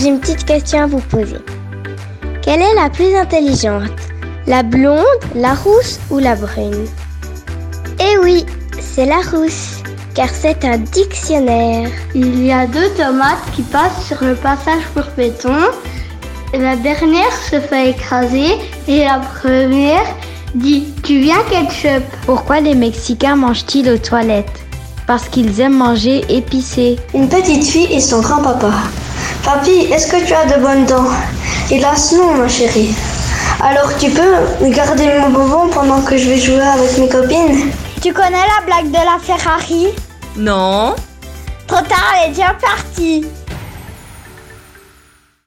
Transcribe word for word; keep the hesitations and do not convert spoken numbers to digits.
J'ai une petite question à vous poser. Quelle est la plus intelligente? La blonde, la rousse ou la brune? Eh oui, c'est la rousse, car c'est un dictionnaire. Il y a deux tomates qui passent sur le passage pour piétons. La dernière se fait écraser et la première dit « Tu viens ketchup ?» Pourquoi les Mexicains mangent-ils aux toilettes? Parce qu'ils aiment manger épicé. Une petite fille et son grand-papa. Papy, est-ce que tu as de bonnes dents? Hélas non, ma chérie. Alors tu peux garder mon bonbon pendant que je vais jouer avec mes copines? Tu connais la blague de la Ferrari? Non. Trop tard, elle est déjà partie.